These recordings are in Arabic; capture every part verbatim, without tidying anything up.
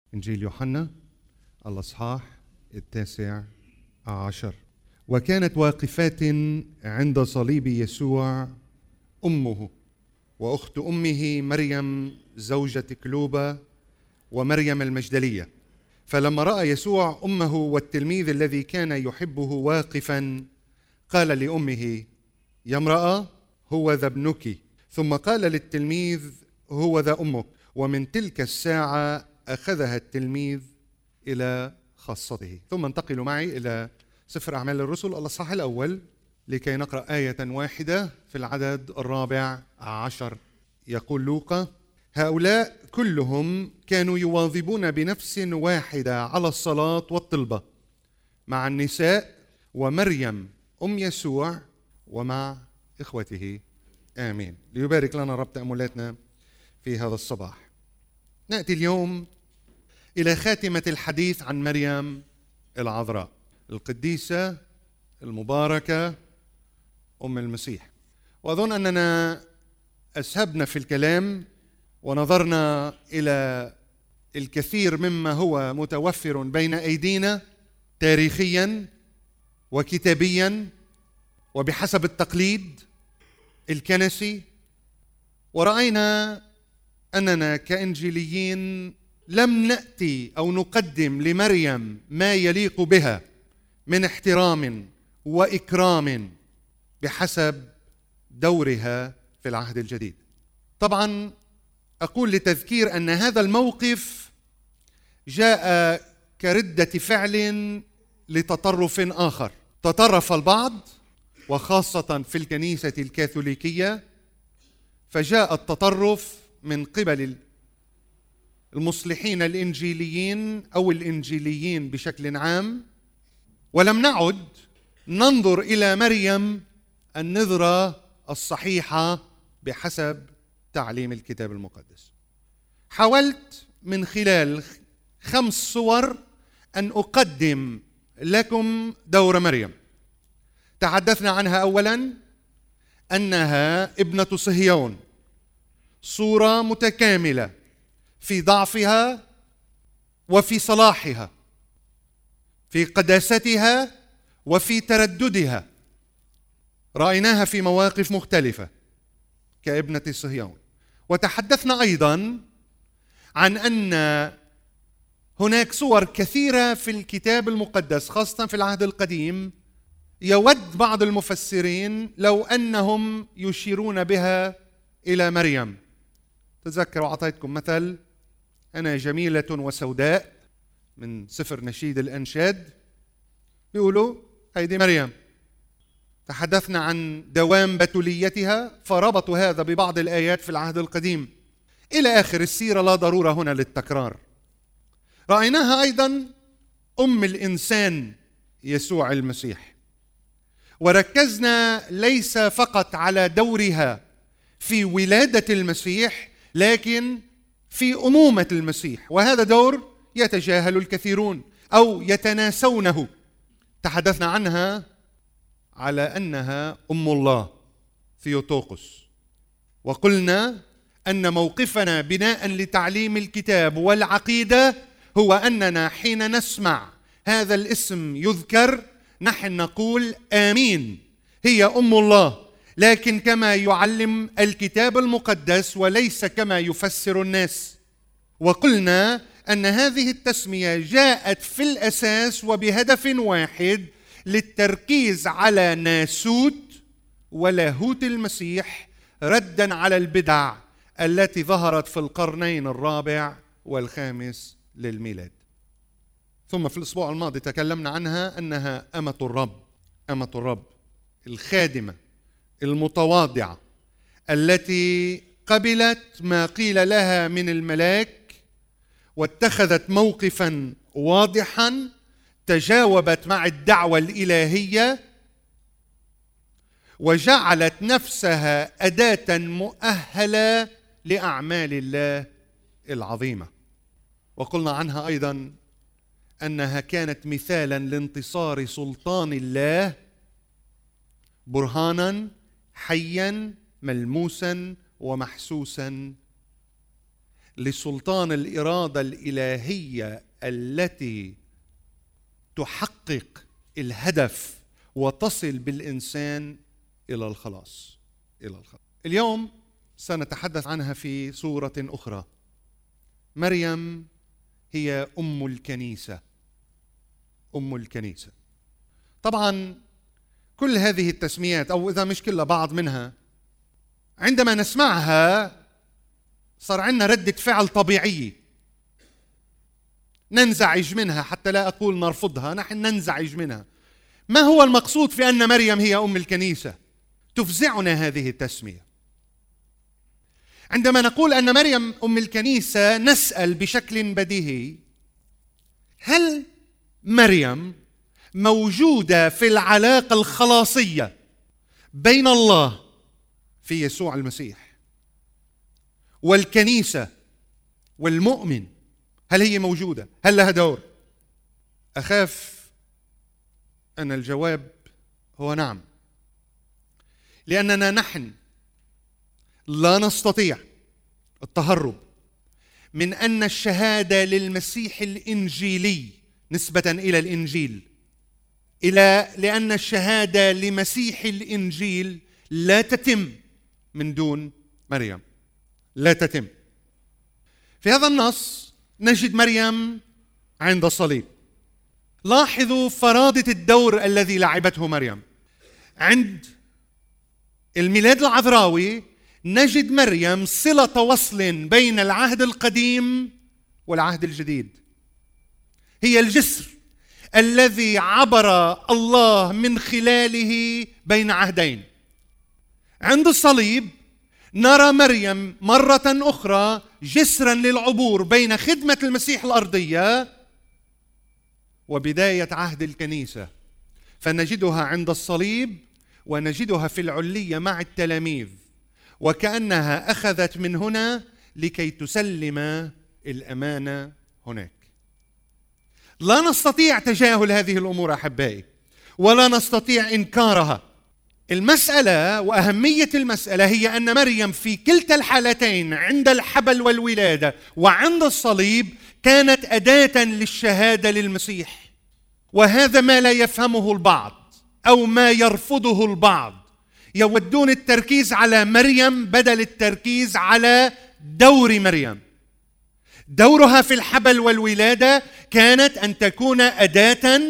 إنجيل يوحنا الأصحاح التاسع عشر. وكانت واقفات عند صليب يسوع أمه وأخت أمه مريم زوجة كلوبا ومريم المجدلية. فلما رأى يسوع أمه والتلميذ الذي كان يحبه واقفا قال لأمه: يا امرأة، هو ذا ابنك. ثم قال للتلميذ: هو ذا أمك. ومن تلك الساعة أخذها التلميذ إلى خاصته. ثم انتقلوا معي إلى سفر أعمال الرسل الأصحاح الأول لكي نقرأ آية واحدة في العدد الرابع عشر. يقول لوقا: هؤلاء كلهم كانوا يواظبون بنفس واحدة على الصلاة والطلبة مع النساء ومريم أم يسوع ومع إخوته. آمين. ليبارك لنا رب تأملاتنا في هذا الصباح. نأتي اليوم إلى خاتمة الحديث عن مريم العذراء القديسة المباركة أم المسيح. وأظن أننا أسهبنا في الكلام ونظرنا إلى الكثير مما هو متوفر بين أيدينا تاريخيا وكتابيا وبحسب التقليد الكنسي، ورأينا أننا كإنجيليين لم نأتي أو نقدم لمريم ما يليق بها من احترام وإكرام بحسب دورها في العهد الجديد. طبعا أقول لتذكير أن هذا الموقف جاء كردة فعل لتطرف آخر. تطرف البعض وخاصة في الكنيسة الكاثوليكية، فجاء التطرف من قبل المصلحين الإنجيليين أو الإنجيليين بشكل عام، ولم نعد ننظر إلى مريم النظرة الصحيحة بحسب تعليم الكتاب المقدس. حاولت من خلال خمس صور أن أقدم لكم دور مريم. تحدثنا عنها أولا أنها ابنة صهيون، صورة متكاملة في ضعفها وفي صلاحها، في قداستها وفي ترددها. رأيناها في مواقف مختلفة كابنة صهيون. وتحدثنا أيضا عن أن هناك صور كثيرة في الكتاب المقدس خاصة في العهد القديم يود بعض المفسرين لو أنهم يشيرون بها إلى مريم. تذكروا أعطيتكم مثل: أنا جميلة وسوداء من سفر نشيد الأنشاد، بيقولوا هيدي مريم. تحدثنا عن دوام بتوليتها فربطوا هذا ببعض الآيات في العهد القديم إلى آخر السيرة، لا ضرورة هنا للتكرار. رأيناها أيضا أم الإنسان يسوع المسيح، وركزنا ليس فقط على دورها في ولادة المسيح لكن في أمومة المسيح، وهذا دور يتجاهل الكثيرون أو يتناسونه. تحدثنا عنها على أنها أم الله ثيوتوكوس، وقلنا أن موقفنا بناء لتعليم الكتاب والعقيدة هو أننا حين نسمع هذا الاسم يذكر نحن نقول آمين، هي أم الله، لكن كما يعلم الكتاب المقدس وليس كما يفسر الناس. وقلنا أن هذه التسمية جاءت في الأساس وبهدف واحد، للتركيز على ناسوت ولاهوت المسيح، ردا على البدع التي ظهرت في القرنين الرابع والخامس للميلاد. ثم في الأسبوع الماضي تكلمنا عنها أنها أمة الرب، أمة الرب الخادمة المتواضعة التي قبلت ما قيل لها من الملاك واتخذت موقفا واضحا، تجاوبت مع الدعوة الإلهية وجعلت نفسها أداة مؤهلة لأعمال الله العظيمة. وقلنا عنها أيضا أنها كانت مثالا لانتصار سلطان الله، برهانا حيا ملموسا ومحسوسا لسلطان الإرادة الإلهية التي تحقق الهدف وتصل بالإنسان إلى الخلاص إلى الخلاص. اليوم سنتحدث عنها في صورة أخرى. مريم هي أم الكنيسة. أم الكنيسة. طبعا كل هذه التسميات، أو إذا مش كلها بعض منها، عندما نسمعها صار عندنا ردة فعل طبيعية، ننزعج منها، حتى لا أقول نرفضها، نحن ننزعج منها. ما هو المقصود في أن مريم هي أم الكنيسة؟ تفزعنا هذه التسمية. عندما نقول أن مريم أم الكنيسة نسأل بشكل بديهي: هل مريم موجودة في العلاقة الخلاصية بين الله في يسوع المسيح والكنيسة والمؤمن؟ هل هي موجودة؟ هل لها دور؟ أخاف أن الجواب هو نعم، لأننا نحن لا نستطيع التهرب من أن الشهادة للمسيح الإنجيلي نسبة إلى الإنجيل، إلى لأن الشهادة لمسيح الإنجيل لا تتم من دون مريم، لا تتم. في هذا النص نجد مريم عند الصليب. لاحظوا فرادة الدور الذي لعبته مريم. عند الميلاد العذراوي نجد مريم صلة وصل بين العهد القديم والعهد الجديد. هي الجسر الذي عبر الله من خلاله بين عهدين. عند الصليب نرى مريم مرة أخرى جسرا للعبور بين خدمة المسيح الأرضية وبداية عهد الكنيسة، فنجدها عند الصليب ونجدها في العلية مع التلاميذ، وكأنها أخذت من هنا لكي تسلم الأمانة هناك. لا نستطيع تجاهل هذه الأمور أحبائي، ولا نستطيع إنكارها. المسألة وأهمية المسألة هي أن مريم في كلتا الحالتين، عند الحبل والولادة وعند الصليب، كانت أداة للشهادة للمسيح. وهذا ما لا يفهمه البعض أو ما يرفضه البعض. يودون التركيز على مريم بدل التركيز على دور مريم. دورها في الحبل والولادة كانت أن تكون أداة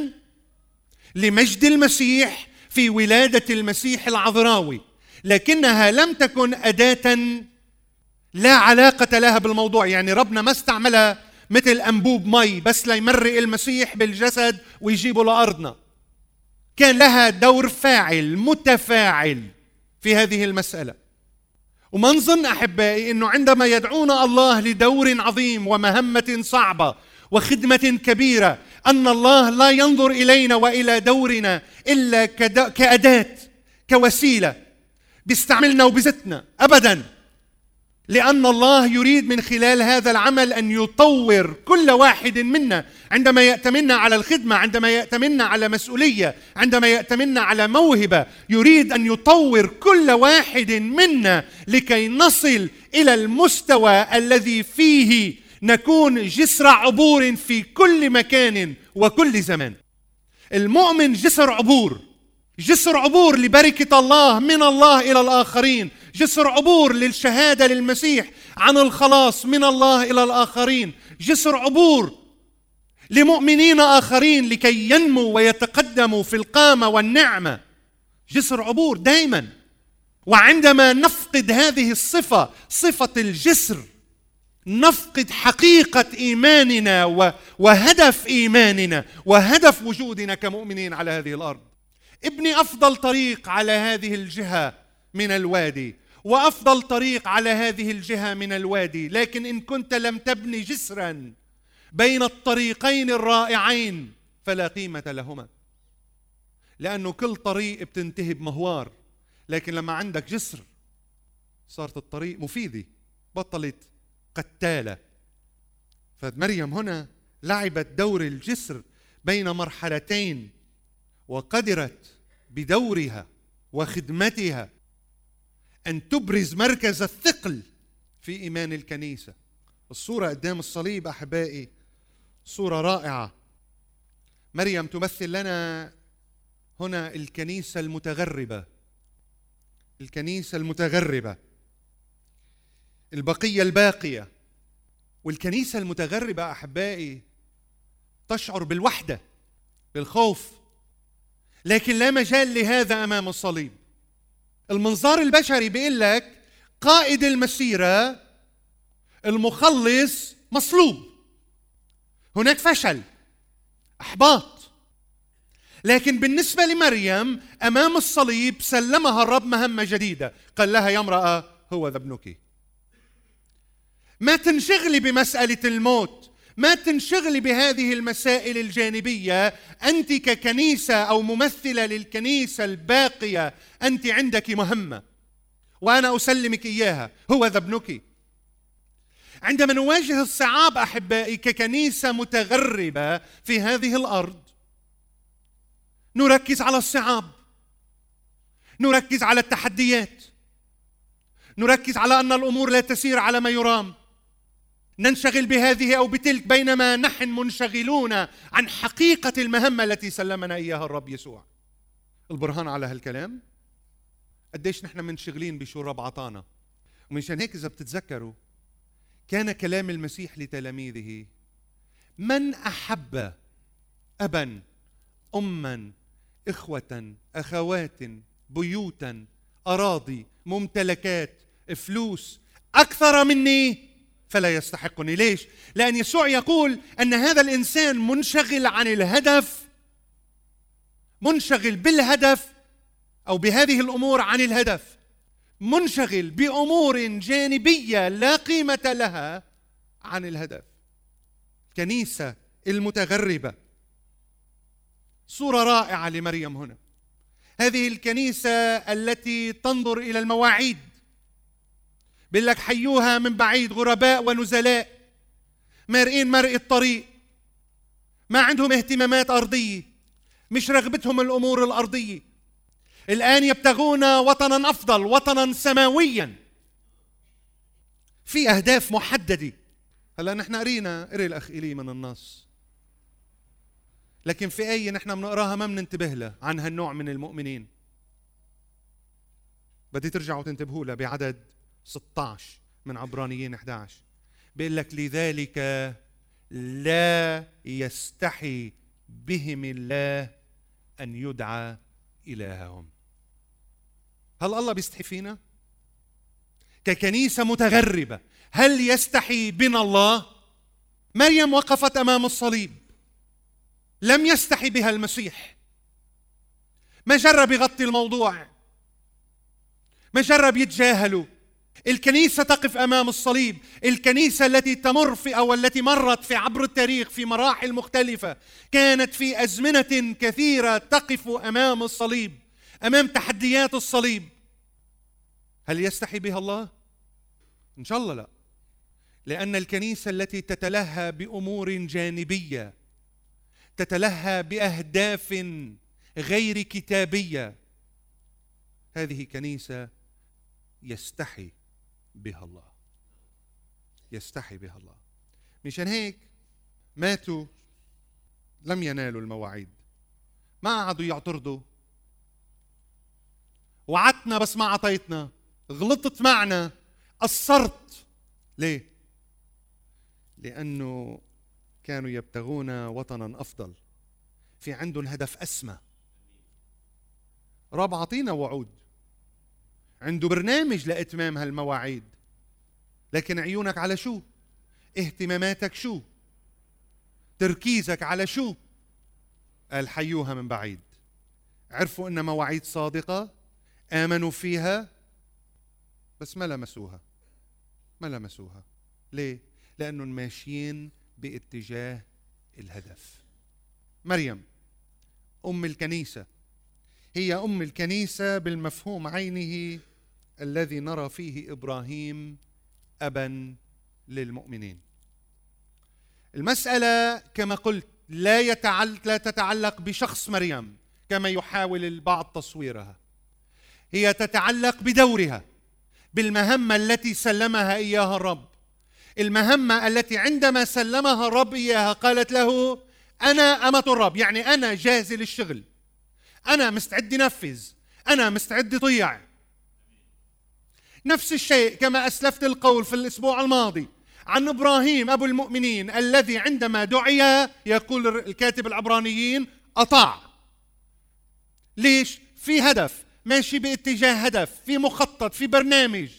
لمجد المسيح في ولادة المسيح العذراوي، لكنها لم تكن أداة لا علاقة لها بالموضوع. يعني ربنا ما استعملها مثل أنبوب مي بس ليمرق المسيح بالجسد ويجيبه لأرضنا. كان لها دور فاعل متفاعل في هذه المسألة. وما نظن أحبائي أنه عندما يدعونا الله لدور عظيم ومهمة صعبة وخدمة كبيرة، أن الله لا ينظر إلينا وإلى دورنا إلا كأداة، كوسيلة بيستعملنا وبزتنا أبدا، لأن الله يريد من خلال هذا العمل أن يطور كل واحد منا عندما يأتمنا على الخدمة، عندما يأتمنا على مسؤولية، عندما يأتمنا على موهبة. يريد أن يطور كل واحد منا لكي نصل إلى المستوى الذي فيه نكون جسر عبور في كل مكان وكل زمان. المؤمن جسر عبور، جسر عبور لبركة الله من الله إلى الآخرين، جسر عبور للشهادة للمسيح عن الخلاص من الله إلى الآخرين، جسر عبور لمؤمنين آخرين لكي ينموا ويتقدموا في القامة والنعمة. جسر عبور دائما. وعندما نفقد هذه الصفة، صفة الجسر، نفقد حقيقة إيماننا وهدف إيماننا وهدف وجودنا كمؤمنين على هذه الأرض. ابني أفضل طريق على هذه الجهة من الوادي، وأفضل طريق على هذه الجهة من الوادي، لكن إن كنت لم تبني جسرا بين الطريقين الرائعين فلا قيمة لهما، لأنه كل طريق بتنتهي بمهوار، لكن لما عندك جسر صارت الطريق مفيدة، بطلت قتالة. فمريم هنا لعبت دور الجسر بين مرحلتين، وقدرت بدورها وخدمتها أن تبرز مركز الثقل في إيمان الكنيسة الصورة قدام الصليب أحبائي صورة رائعة. مريم تمثل لنا هنا الكنيسة المتغربة، الكنيسة المتغربة، البقية الباقية. والكنيسة المتغربة أحبائي تشعر بالوحدة، بالخوف، لكن لا مجال لهذا أمام الصليب. المنظار البشري بيقول لك قائد المسيرة المخلص مصلوب، هناك فشل، إحباط. لكن بالنسبة لمريم أمام الصليب سلمها الرب مهمة جديدة، قال لها يا امرأة هو ذا ابنك. ما تنشغلي بمسألة الموت، ما تنشغلي بهذه المسائل الجانبية. أنت ككنيسة أو ممثلة للكنيسة الباقية أنت عندك مهمة وأنا أسلمك إياها، هو ذا ابنك. عندما نواجه الصعاب أحبائي ككنيسة متغربة في هذه الأرض، نركز على الصعاب، نركز على التحديات، نركز على أن الأمور لا تسير على ما يرام، ننشغل بهذه أو بتلك، بينما نحن منشغلون عن حقيقة المهمة التي سلمنا إياها الرب يسوع. البرهان على هالكلام قديش نحن منشغلين بشو الرب عطانا. ومنشان هيك إذا بتتذكروا كان كلام المسيح لتلاميذه: من أحب أبا أما إخوة أخوات بيوتا أراضي ممتلكات فلوس أكثر مني فلا يستحقني. ليش؟ لأن يسوع يقول أن هذا الإنسان منشغل عن الهدف، منشغل بالهدف أو بهذه الأمور عن الهدف، منشغل بأمور جانبية لا قيمة لها عن الهدف. الكنيسة المتغربة صورة رائعة لمريم هنا. هذه الكنيسة التي تنظر إلى المواعيد، بيقول لك حيوها من بعيد غرباء ونزلاء مارئين مرء الطريق، ما عندهم اهتمامات أرضية، مش رغبتهم الأمور الأرضية. الآن يبتغون وطنا أفضل، وطنا سماويا، في أهداف محددة. هلا نحن قرينا قري الأخ إلي من النص، لكن في آية نحن بنقراها ما بننتبه لها عن هالنوع من المؤمنين. بدي ترجعوا تنتبهوا لها بعدد ستة عشر من عبرانيين أحد عشر. بيقول لك لذلك لا يستحي بهم الله أن يدعى إلههم. هل الله بيستحي فينا ككنيسة متغربة؟ هل يستحي بنا الله؟ مريم وقفت أمام الصليب، لم يستحي بها المسيح، ما جرب يغطي الموضوع، ما جرب يتجاهله. الكنيسة تقف أمام الصليب، الكنيسة التي تمر في أو التي مرت في عبر التاريخ في مراحل مختلفة، كانت في أزمنة كثيرة تقف أمام الصليب، أمام تحديات الصليب. هل يستحي بها الله؟ إن شاء الله لا، لأن الكنيسة التي تتلهى بأمور جانبية، تتلهى بأهداف غير كتابية، هذه كنيسة يستحي بها الله، يستحي بها الله. مشان هيك ماتوا، لم ينالوا المواعيد، ما قعدوا يعترضوا، وعدتنا بس ما عطيتنا، غلطت معنا، قصرت. ليه؟ لأنه كانوا يبتغون وطنا أفضل، في عندهم هدف أسمى. رب عطينا وعود، عنده برنامج لإتمام هالمواعيد، لكن عيونك على شو؟ اهتماماتك شو؟ تركيزك على شو؟ قال حيوها من بعيد. عرفوا إن مواعيد صادقة، آمنوا فيها، بس ما لمسوها، ما لمسوها. ليه؟ لأنهم ماشيين باتجاه الهدف. مريم أم الكنيسة هي أم الكنيسة بالمفهوم عينه الذي نرى فيه إبراهيم أبا للمؤمنين. المسألة كما قلت لا يتعلق لا تتعلق بشخص مريم كما يحاول البعض تصويرها، هي تتعلق بدورها، بالمهمة التي سلمها إياها الرب. المهمة التي عندما سلمها الرب إياها قالت له أنا أمة الرب، يعني أنا جاهزة للشغل، أنا مستعد نفذ، أنا مستعد طيع. نفس الشيء كما أسلفت القول في الأسبوع الماضي عن إبراهيم أبو المؤمنين الذي عندما دعي يقول الكاتب العبرانيين أطاع. ليش؟ في هدف، ماشي باتجاه هدف، في مخطط، في برنامج.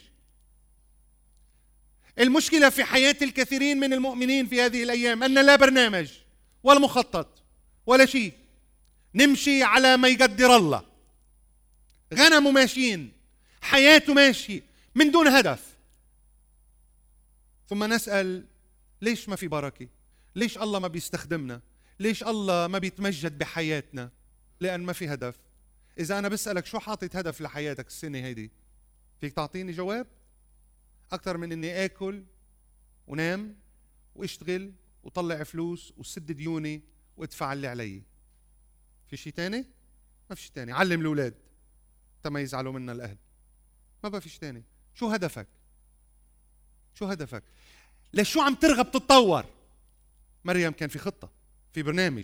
المشكلة في حياة الكثيرين من المؤمنين في هذه الأيام أن لا برنامج ولا مخطط ولا شيء، نمشي على ما يقدر الله. غنمه ماشيين، حياته ماشي من دون هدف. ثم نسأل ليش ما في بركة؟ ليش الله ما بيستخدمنا؟ ليش الله ما بيتمجد بحياتنا؟ لأن ما في هدف. إذا أنا بسألك شو حاطط هدف لحياتك السنة هيدي، فيك تعطيني جواب؟ أكثر من إني آكل ونام واشتغل وطلع فلوس وسد ديوني وادفع اللي علي. في شيء تاني؟ ما في شيء تاني. علم الأولاد تما يزعلوا منا الأهل. ما بقى في شيء تاني. شو هدفك؟ شو هدفك؟ لشو عم ترغب تتطور؟ مريم كان في خطة، في برنامج.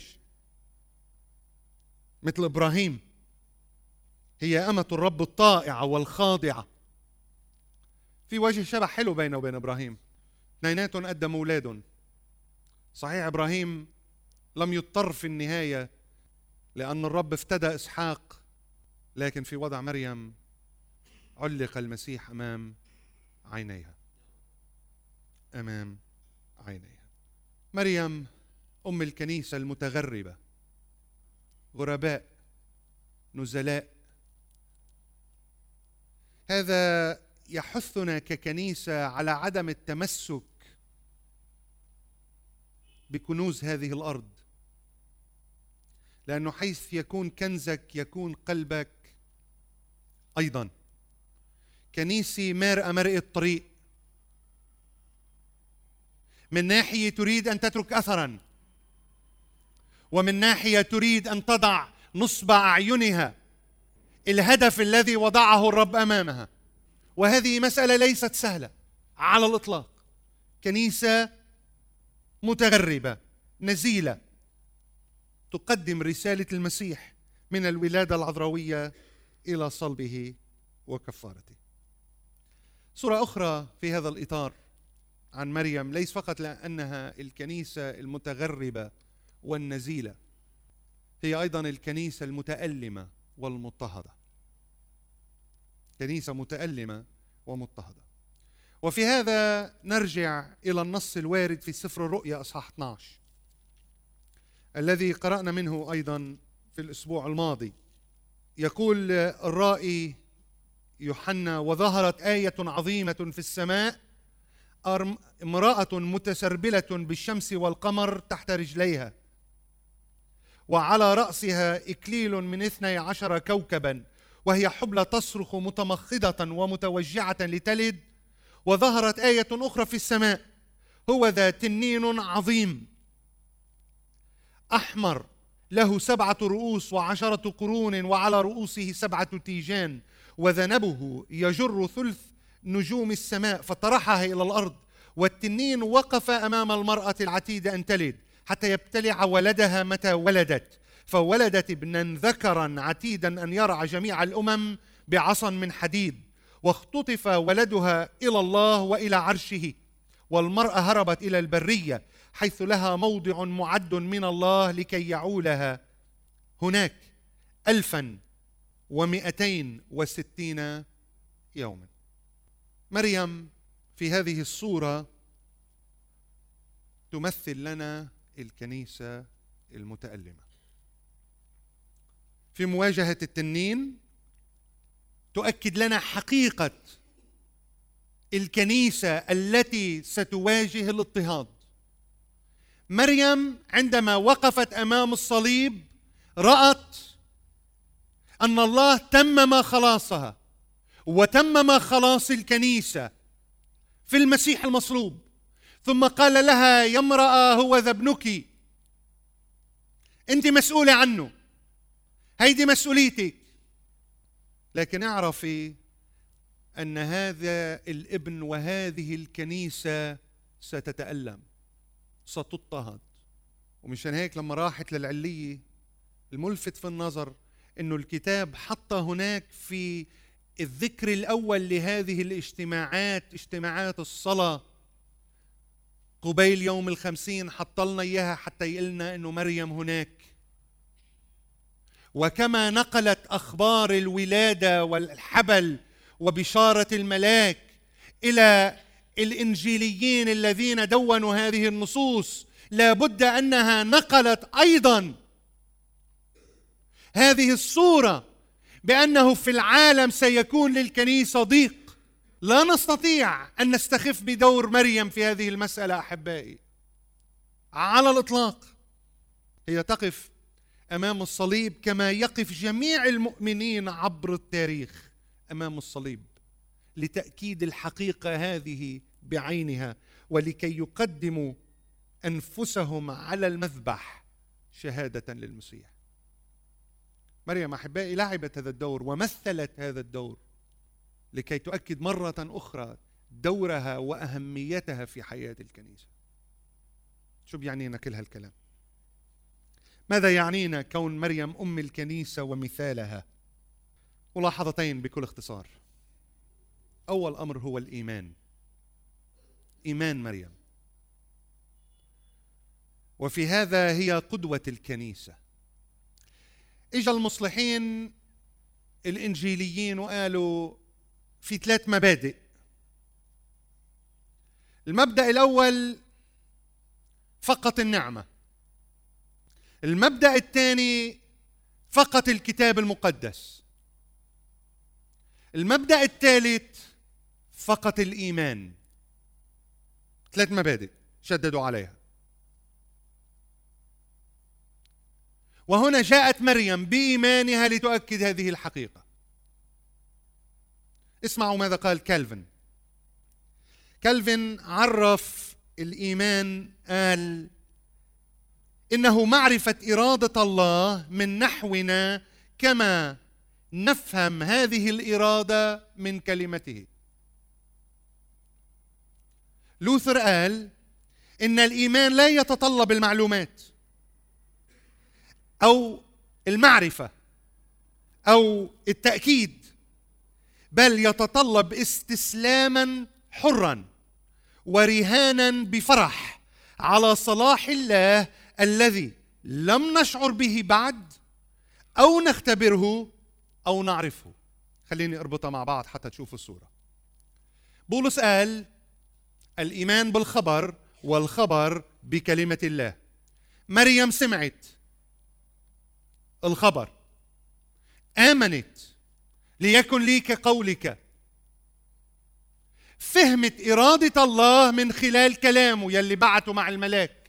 مثل إبراهيم، هي أمة الرب الطائعة والخاضعة. في وجه شبه حلو بينه وبين إبراهيم، اثنيناتهم قدموا أولادهم. صحيح إبراهيم لم يضطر في النهاية لأن الرب افتدى إسحاق، لكن في وضع مريم علق المسيح أمام عينيها، أمام عينيها. مريم أم الكنيسة المتغربة، غرباء، نزلاء. هذا يحثنا ككنيسة على عدم التمسك بكنوز هذه الأرض، لأنه حيث يكون كنزك يكون قلبك أيضا. كنيسة مرأة مرأة الطريق، من ناحية تريد أن تترك أثرا، ومن ناحية تريد أن تضع نصب أعينها الهدف الذي وضعه الرب أمامها. وهذه مسألة ليست سهلة على الإطلاق. كنيسة متغربة نزيلة تقدم رسالة المسيح من الولادة العذراوية إلى صلبه وكفارته. صورة أخرى في هذا الإطار عن مريم، ليس فقط لأنها الكنيسة المتغربة والنزيلة، هي أيضا الكنيسة المتألمة والمضطهدة. كنيسة متألمة ومضطهدة. وفي هذا نرجع إلى النص الوارد في سفر الرؤيا أصحاح اثني عشر الذي قرأنا منه أيضا في الأسبوع الماضي. يقول الرائي يوحنا: وظهرت آية عظيمة في السماء، امرأة متسربلة بالشمس والقمر تحت رجليها، وعلى رأسها إكليل من اثني عشر كوكبا، وهي حبلى تصرخ متمخضة ومتوجعة لتلد. وظهرت آية أخرى في السماء: هو ذا تنين عظيم أحمر له سبعة رؤوس وعشرة قرون، وعلى رؤوسه سبعة تيجان، وذنبه يجر ثلث نجوم السماء، فطرحها إلى الأرض. والتنين وقف أمام المرأة العتيدة أن تلد حتى يبتلع ولدها متى ولدت، فولدت ابنا ذكرا عتيدا أن يرعى جميع الأمم بعصا من حديد. واختطف ولدها إلى الله وإلى عرشه. والمرأة هربت إلى البرية حيث لها موضع معد من الله لكي يعولها هناك ألفا ومئتين وستين يوما. مريم في هذه الصورة تمثل لنا الكنيسة المتألمة. في مواجهة التنين تؤكد لنا حقيقة الكنيسة التي ستواجه الاضطهاد. مريم عندما وقفت أمام الصليب رأت أن الله تمم خلاصها وتمم خلاص الكنيسة في المسيح المصلوب. ثم قال لها: يا امرأة هو ذا ابنك، أنت مسؤولة عنه، هيدي مسؤوليتك. لكن اعرفي أن هذا الابن وهذه الكنيسة ستتألم، ستضطهد. ومشان هيك لما راحت للعلية، الملفت في النظر إنه الكتاب حط هناك في الذكر الأول لهذه الاجتماعات، اجتماعات الصلاة قبيل يوم الخمسين، حط لنا إياها حتى يقلنا إنه مريم هناك. وكما نقلت أخبار الولادة والحبل وبشارة الملاك إلى الإنجيليين الذين دونوا هذه النصوص، لابد أنها نقلت أيضا هذه الصورة بأنه في العالم سيكون للكنيسة ضيق. لا نستطيع أن نستخف بدور مريم في هذه المسألة أحبائي على الإطلاق. هي تقف أمام الصليب كما يقف جميع المؤمنين عبر التاريخ أمام الصليب، لتأكيد الحقيقة هذه بعينها، ولكي يقدموا أنفسهم على المذبح شهادة للمسيح. مريم أحبائي لعبت هذا الدور ومثلت هذا الدور لكي تؤكد مرة أخرى دورها وأهميتها في حياة الكنيسة. شو بيعنينا كل هالكلام؟ ماذا يعنينا كون مريم أم الكنيسة ومثالها؟ ملاحظتين بكل اختصار. أول أمر هو الإيمان، إيمان مريم، وفي هذا هي قدوة الكنيسة. إجا المصلحين الإنجيليين وقالوا في ثلاث مبادئ. المبدأ الأول فقط النعمة، المبدأ الثاني فقط الكتاب المقدس، المبدأ الثالث فقط الإيمان. ثلاث مبادئ شددوا عليها. وهنا جاءت مريم بإيمانها لتؤكد هذه الحقيقة. اسمعوا ماذا قال كالفن. كالفن عرف الإيمان، قال إنه معرفة إرادة الله من نحونا كما نفهم هذه الإرادة من كلمته. لوثر قال إن الإيمان لا يتطلب المعلومات أو المعرفة أو التأكيد، بل يتطلب استسلاما حرا ورهانا بفرح على صلاح الله الذي لم نشعر به بعد أو نختبره أو نعرفه. خليني أربطها مع بعض حتى تشوفوا الصورة. بولس قال الإيمان بالخبر والخبر بكلمة الله. مريم سمعت الخبر، آمنت، ليكن لي كقولك، فهمت إرادة الله من خلال كلامه يلي بعته مع الملاك،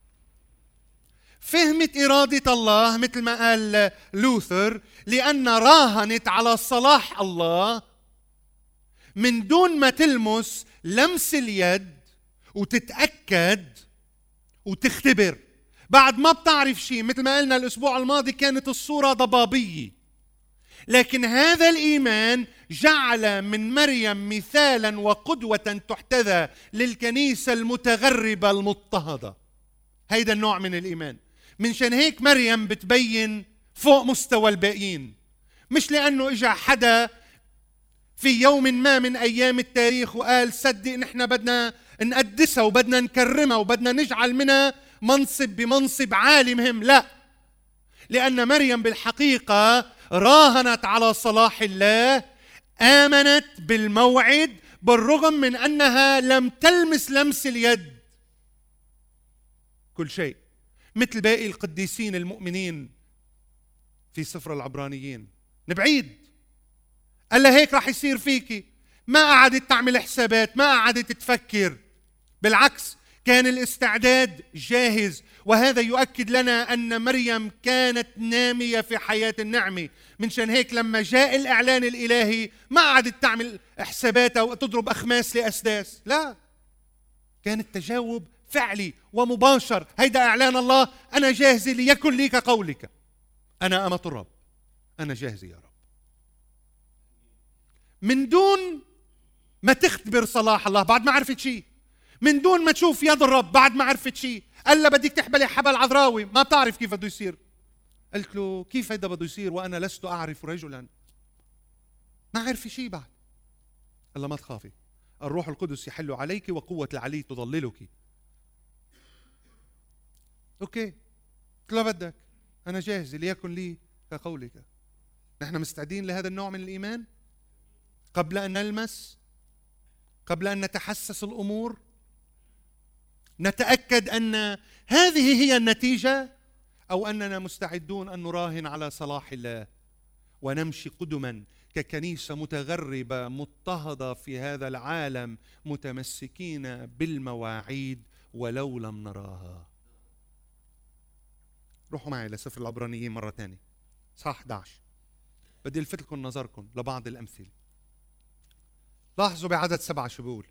فهمت إرادة الله مثل ما قال لوثر لأن راهنت على صلاح الله من دون ما تلمس لمس اليد وتتأكد وتختبر. بعد ما بتعرف شيء، مثل ما قلنا الأسبوع الماضي كانت الصورة ضبابية، لكن هذا الإيمان جعل من مريم مثالا وقدوة تحتذى للكنيسة المتغربة المضطهدة. هيدا النوع من الإيمان. منشان هيك مريم بتبين فوق مستوى الباقيين، مش لأنه إجا حدا في يوم ما من أيام التاريخ وقال صدق نحن بدنا نقدسها وبدنا نكرمها وبدنا نجعل منها منصب بمنصب عالي مهم. لا، لأن مريم بالحقيقة راهنت على صلاح الله، آمنت بالموعد بالرغم من أنها لم تلمس لمس اليد كل شيء، مثل باقي القديسين المؤمنين في سفر العبرانيين. نبعيد قال لها هيك راح يصير فيكي، ما قعدت تعمل حسابات، ما قعدت تفكر، بالعكس كان الاستعداد جاهز. وهذا يؤكد لنا أن مريم كانت نامية في حياة النعمة. منشان هيك لما جاء الإعلان الإلهي ما قعدت تعمل حساباتها وتضرب أخماس لأسداس، لا، كان التجاوب فعلي ومباشر. هيدا إعلان الله، أنا جاهزة ليكن لي كقولك، أنا أمة الرب، أنا جاهزة يا رب، من دون ما تختبر صلاح الله. بعد ما عرفت شيء، من دون ما تشوف يد الرب بعد ما عرفت شيء. قال لها بدك تحبلي حبل عذراوي، ما بتعرف كيف بده يصير. قلت له كيف هيدا بده يصير وأنا لست أعرف رجلا؟ ما عرف شيء بعد. قال لها ما تخافي، الروح القدس يحل عليك وقوة العلي تظللك. أوكي، قلت له بدك، أنا جاهز، ليكن لي كقولك. نحن مستعدين لهذا النوع من الإيمان قبل أن نلمس، قبل أن نتحسس الأمور، نتأكد أن هذه هي النتيجة، أو أننا مستعدون أن نراهن على صلاح الله ونمشي قدما ككنيسة متغربة مضطهدة في هذا العالم، متمسكين بالمواعيد ولو لم نراها. روحوا معي لسفر العبرانيين مرة ثانية، صح أحد عشر. بدي الفت لكم نظركم لبعض الأمثلة. لاحظوا بعدد سبعة شو بيقول.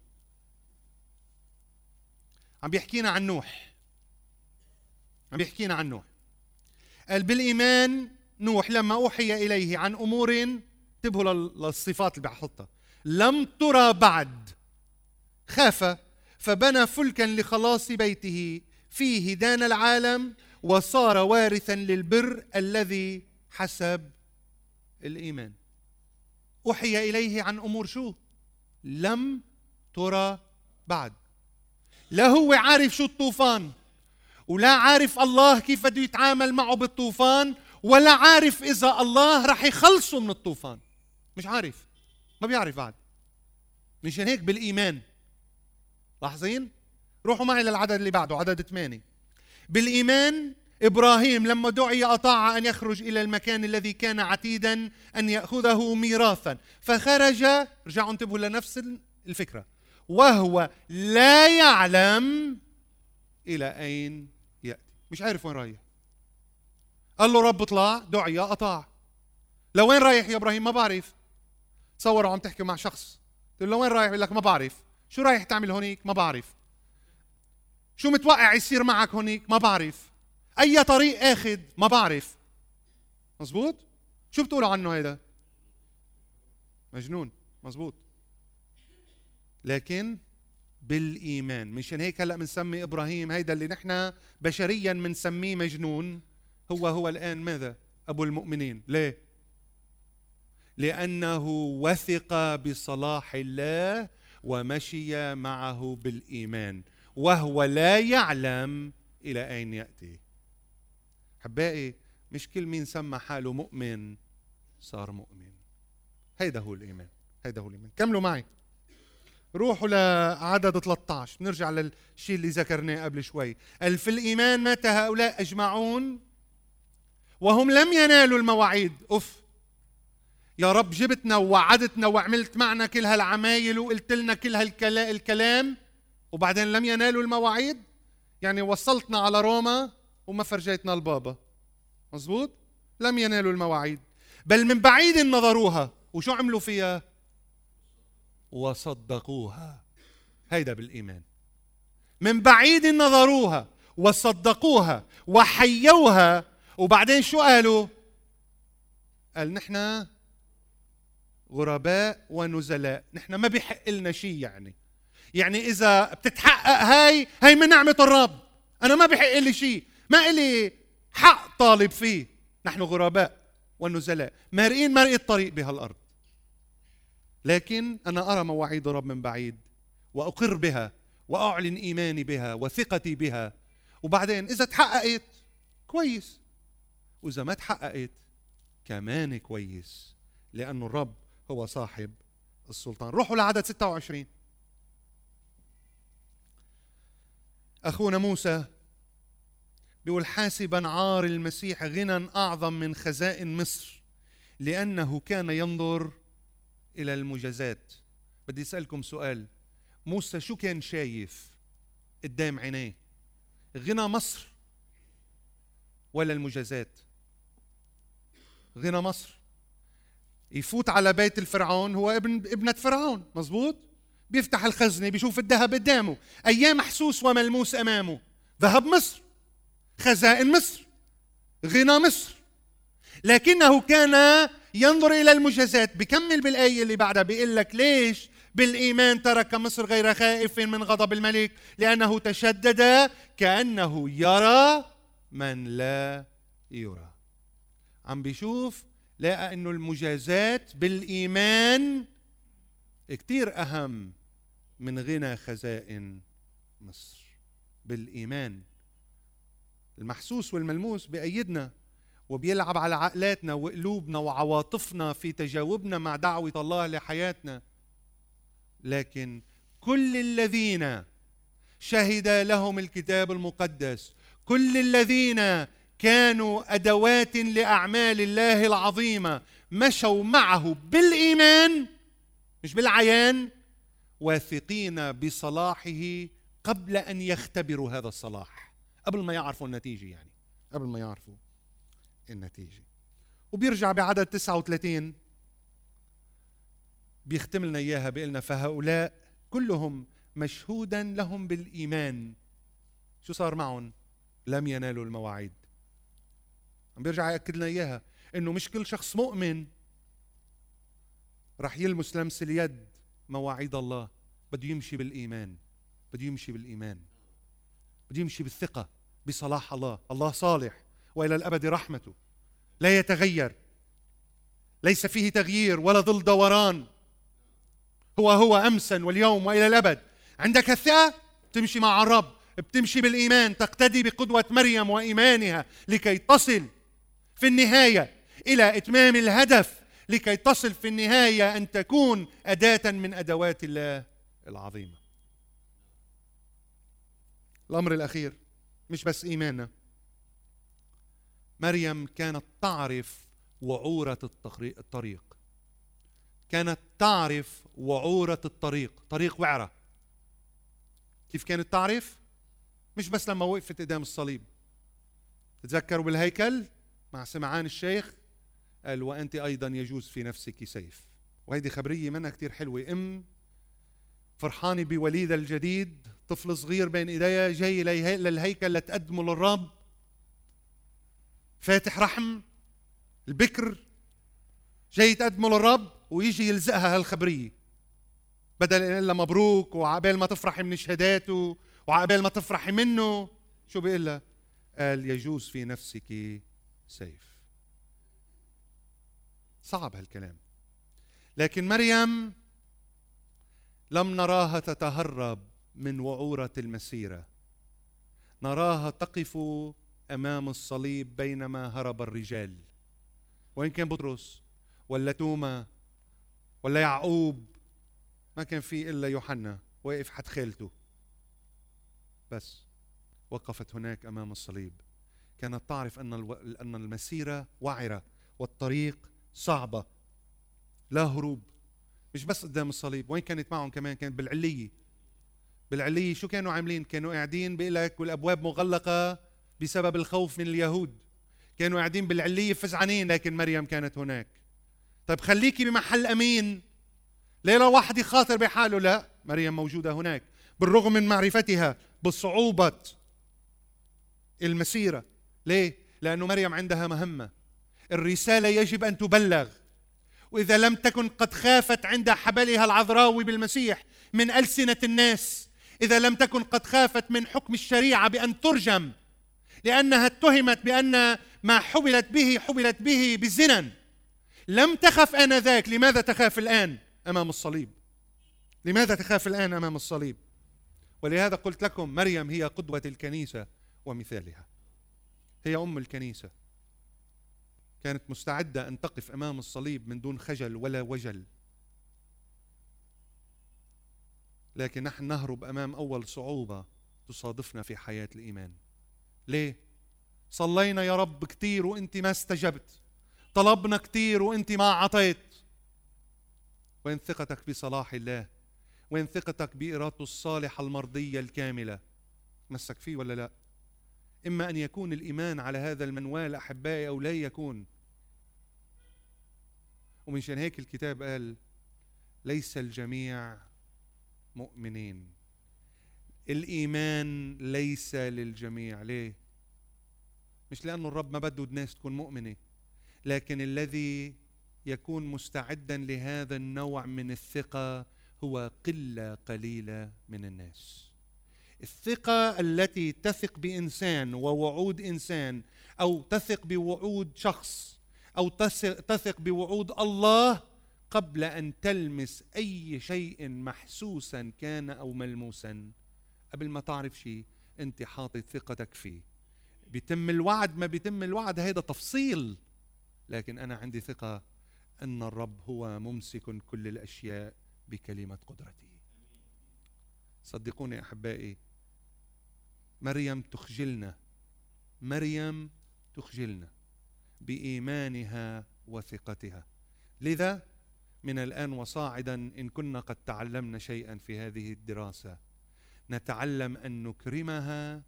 عم بيحكينا عن نوح، عم بيحكينا عن نوح. قال بالإيمان نوح لما أوحي إليه عن أمور، انتبهوا للصفات اللي بحطها، لم ترى بعد، خاف فبنى فلكا لخلاص بيته فيه دان العالم وصار وارثا للبر الذي حسب الإيمان. أوحي إليه عن أمور شو؟ لم ترى بعد. لا هو عارف شو الطوفان، ولا عارف الله كيف بده يتعامل معه بالطوفان، ولا عارف إذا الله رح يخلصه من الطوفان. مش عارف، ما بيعرف بعد. مشان هيك بالإيمان. لاحظين؟ روحوا معي للعدد اللي بعده، عدد ثمانية. بالإيمان إبراهيم لما دعي أطاع أن يخرج إلى المكان الذي كان عتيدا أن يأخذه ميراثا، فخرج. رجعوا انتبهوا لنفس الفكرة، وهو لا يعلم إلى أين يأتي. مش عارف وين رايح. قال له رب اطلع، دعي أطاع. لوين رايح يا إبراهيم؟ ما بعرف. تصوروا عم تحكي مع شخص، تقول له وين رايح؟ يقول لك ما بعرف. شو رايح تعمل هونيك؟ ما بعرف. شو متوقع يصير معك هونيك؟ ما بعرف. أي طريق آخذ؟ ما بعرف. مزبوط؟ شو بتقولوا عنه هيدا؟ مجنون. مزبوط. لكن بالإيمان. مشان هيك هلأ بنسمي إبراهيم هيدا اللي نحن بشريا بنسميه مجنون، هو هو الآن ماذا؟ أبو المؤمنين. ليه؟ لأنه وثق بصلاح الله ومشي معه بالإيمان، وهو لا يعلم إلى أين يأتي. حبائي، مش كل مين سمى حاله مؤمن صار مؤمن. هيدا هو الإيمان، هيدا هو الإيمان. كملوا معي، روحوا لعدد ثلاثة عشر، نرجع للشيء اللي ذكرناه قبل شوي. قال في الإيمان مات هؤلاء أجمعون وهم لم ينالوا المواعيد. أوف يا رب، جبتنا ووعدتنا وعملت معنا كل هالعمايل وقلت لنا كل هالكلام وبعدين لم ينالوا المواعيد. يعني وصلتنا على روما وما فرجيتنا البابا. مزبوط؟ لم ينالوا المواعيد، بل من بعيد نظروها وشو عملوا فيها؟ وصدقوها. هيدا بالإيمان. من بعيد نظروها وصدقوها وحيوها، وبعدين شو قالوا؟ قال نحن غرباء ونزلاء، نحن ما بيحق لنا شيء. يعني يعني إذا بتتحقق هاي هاي من نعمة الرب، أنا ما بيحق لي شيء، ما إلي حق طالب فيه. نحن غرباء ونزلاء، مارقين مرق الطريق بهالأرض، لكن أنا أرى مواعيد الرب من بعيد وأقر بها وأعلن إيماني بها وثقتي بها. وبعدين إذا تحققت كويس، وإذا ما تحققت كمان كويس، لأن الرب هو صاحب السلطان. روحوا لعدد ستة وعشرين. أخونا موسى بيقول حاسبا عار المسيح غنى أعظم من خزائن مصر، لأنه كان ينظر إلى المجازات. بدي أسألكم سؤال، موسى شو كان شايف قدام عينيه؟ غنى مصر ولا المجازات؟ غنى مصر. يفوت على بيت الفرعون، هو ابن ابنة فرعون، مزبوط؟ بيفتح الخزنة بيشوف الذهب قدامه، أيام محسوس وملموس أمامه. ذهب مصر، خزائن مصر، غنى مصر. لكنه كان ينظر إلى المجازات. بكمل بالآية اللي بعدها بيقول لك ليش؟ بالإيمان ترك مصر غير خائف من غضب الملك لأنه تشدد كأنه يرى من لا يرى. عم بيشوف لقى أنه المجازات بالإيمان كتير أهم من غنى خزائن مصر. بالإيمان المحسوس والملموس بأيدنا وبيلعب على عقلاتنا وقلوبنا وعواطفنا في تجاوبنا مع دعوة الله لحياتنا، لكن كل الذين شهد لهم الكتاب المقدس، كل الذين كانوا أدوات لأعمال الله العظيمة، مشوا معه بالإيمان مش بالعيان، واثقين بصلاحه قبل أن يختبروا هذا الصلاح، قبل ما يعرفوا النتيجة، يعني قبل ما يعرفوا النتيجة. وبيرجع بعدد تسعة وثلاثين بيختم لنا إياها، بيقلنا فهؤلاء كلهم مشهودا لهم بالإيمان شو صار معهم؟ لم ينالوا المواعيد. عم بيرجع يأكد لنا إياها إنه مش كل شخص مؤمن رح يلمس لمس اليد مواعيد الله، بده يمشي بالإيمان، بده يمشي بالإيمان، بده يمشي بالثقة بصلاح الله. الله صالح وإلى الأبد رحمته، لا يتغير، ليس فيه تغيير ولا ظل دوران، هو هو أمسا واليوم وإلى الأبد. عندك الثقة تمشي مع الرب، بتمشي بالإيمان، تقتدي بقدوة مريم وإيمانها لكي تصل في النهاية إلى إتمام الهدف، لكي تصل في النهاية أن تكون أداة من أدوات الله العظيمة. الأمر الأخير مش بس إيماننا، مريم كانت تعرف وعورة الطريق، كانت تعرف وعورة الطريق، طريق وعرة. كيف كانت تعرف؟ مش بس لما وقفت قدام الصليب. تتذكروا بالهيكل مع سمعان الشيخ قال وأنت أيضا يجوز في نفسك سيف. وهيدي خبرية منها كتير حلوة. أم فرحانة بوليدها الجديد، طفل صغير بين إيديها، جاي للهيكل لتقدمه للرب، فاتح رحم البكر جاي تقدمه للرب، ويجي يلزقها هالخبرية بدل ان لها مبروك وعقبال ما تفرحي من شهاداته وعقبال ما تفرحي منه. شو بيقول لها؟ قال يجوز في نفسك سيف. صعب هالكلام، لكن مريم لم نراها تتهرب من وعورة المسيرة، نراها تقف أمام الصليب بينما هرب الرجال. وإن كان بطرس ولا توما ولا يعقوب، ما كان في إلا يوحنا واقف حد خالته بس. وقفت هناك أمام الصليب، كانت تعرف أن أن المسيرة وعرة والطريق صعبة، لا هروب. مش بس قدام الصليب، وين كانت معهم كمان؟ كانت بالعلية. بالعلية شو كانوا عاملين؟ كانوا قاعدين بيقلك والأبواب مغلقة بسبب الخوف من اليهود، كانوا قاعدين بالعلية فزعانين، لكن مريم كانت هناك. طيب خليكي بمحل أمين ليلة واحد يخاطر بحاله، لا، مريم موجودة هناك بالرغم من معرفتها بصعوبة المسيرة. ليه؟ لأنه مريم عندها مهمة، الرسالة يجب أن تبلغ، وإذا لم تكن قد خافت عند حبلها العذراوي بالمسيح من ألسنة الناس، إذا لم تكن قد خافت من حكم الشريعة بأن ترجم لأنها اتهمت بأن ما حبلت به حبلت به بالزنا، لم تخف آنذاك، لماذا تخاف الآن أمام الصليب؟ لماذا تخاف الآن أمام الصليب؟ ولهذا قلت لكم مريم هي قدوة الكنيسة ومثالها، هي أم الكنيسة. كانت مستعدة أن تقف أمام الصليب من دون خجل ولا وجل. لكن نحن نهرب أمام أول صعوبة تصادفنا في حياة الإيمان. ليه؟ صلينا يا رب كتير وأنت ما استجبت، طلبنا كتير وأنت ما عطيت. وين ثقتك بصلاح الله؟ وين ثقتك بإرادته الصالحة المرضية الكاملة؟ مسك فيه ولا لا؟ إما أن يكون الإيمان على هذا المنوال أحبائي أو لا يكون. ومنشان هيك الكتاب قال ليس الجميع مؤمنين. الإيمان ليس للجميع. ليه؟ مش لأنه الرب ما بده الناس تكون مؤمنة، لكن الذي يكون مستعدا لهذا النوع من الثقة هو قلة قليلة من الناس. الثقة التي تثق بإنسان ووعود إنسان، أو تثق بوعود شخص، أو تثق بوعود الله قبل أن تلمس أي شيء محسوسا كان أو ملموسا. قبل ما تعرف شيء أنت حاطط ثقتك فيه. بيتم الوعد ما بيتم الوعد هذا تفصيل، لكن أنا عندي ثقة أن الرب هو ممسك كل الأشياء بكلمة قدرته. صدقوني أحبائي، مريم تخجلنا، مريم تخجلنا بإيمانها وثقتها. لذا من الآن وصاعدا إن كنا قد تعلمنا شيئا في هذه الدراسة، نتعلم أن نكرمها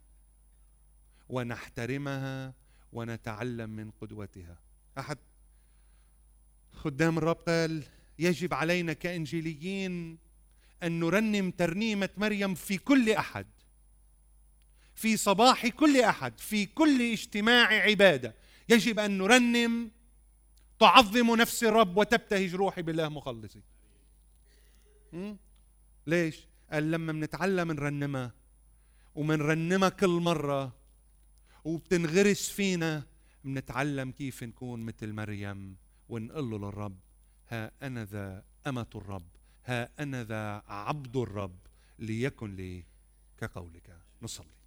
ونحترمها ونتعلم من قدوتها. أحد خدام الرب قال: يجب علينا كإنجيليين أن نرنم ترنيمة مريم في كل أحد، في صباح كل أحد، في كل اجتماع عبادة يجب أن نرنم: تعظم نفس الرب وتبتهج روحي بالله مخلصي. ليش؟ قال لما منتعلم نرنمها ومنرنمها كل مرة وبتنغرس فينا، منتعلم كيف نكون مثل مريم ونقول له للرب: ها أنا ذا أمة الرب، ها أنا ذا عبد الرب، ليكن لي كقولك. نصلي.